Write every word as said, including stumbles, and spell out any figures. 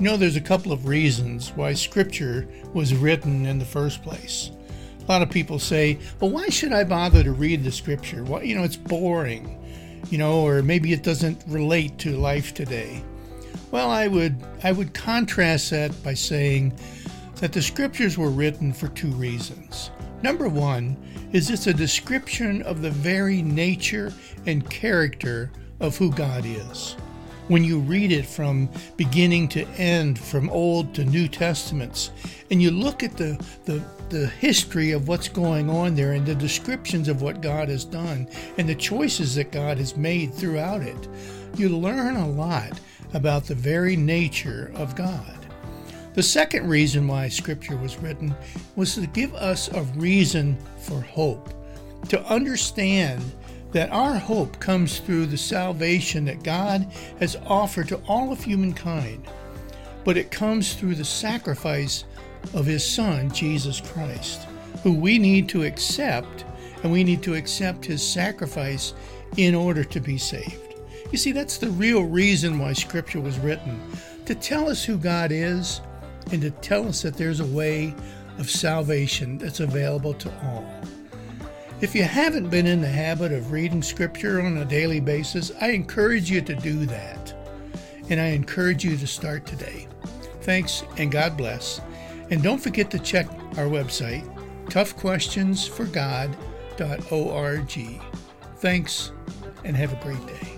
You know, there's a couple of reasons why Scripture was written in the first place. A lot of people say, well, why should I bother to read the Scripture? Well, you know, it's boring, you know, or maybe it doesn't relate to life today. Well, I would I would contrast that by saying that the Scriptures were written for two reasons. Number one is it's a description of the very nature and character of who God is. When you read it from beginning to end, from Old to New Testaments, and you look at the, the, the history of what's going on there and the descriptions of what God has done and the choices that God has made throughout it, you learn a lot about the very nature of God. The second reason why Scripture was written was to give us a reason for hope, to understand that our hope comes through the salvation that God has offered to all of humankind, but it comes through the sacrifice of His Son, Jesus Christ, who we need to accept, and we need to accept His sacrifice in order to be saved. You see, that's the real reason why Scripture was written, to tell us who God is and to tell us that there's a way of salvation that's available to all. If you haven't been in the habit of reading Scripture on a daily basis, I encourage you to do that. And I encourage you to start today. Thanks, and God bless. And don't forget to check our website, tough questions for god dot org. Thanks, and have a great day.